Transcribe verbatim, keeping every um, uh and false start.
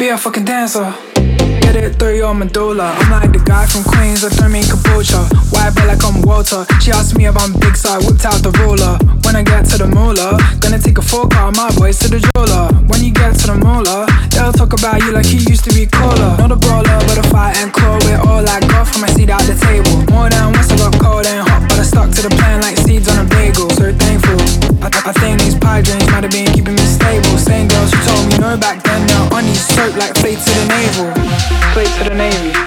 be a fucking dancer. Get it through your medulla. I'm like the guy from Queens, I don't mean kombucha. White belt like I'm Walter. She asked me if I'm big, so I whipped out the ruler. When I get to the moolah, gonna take a fork out of my boys to the jeweler. When you get to the moolah, they'll talk about you like you used to be cooler. Not a brawler, but a fight and claw. We're all like golf from my seat at the table. More than once I got cold and hot, but I stuck to the plan like seeds on a bagel. So thankful. I, I think these pie drinks might have been keeping me stable. Same girls who told me no back then, now on these soap like fate to the navel. Fate to the Navy.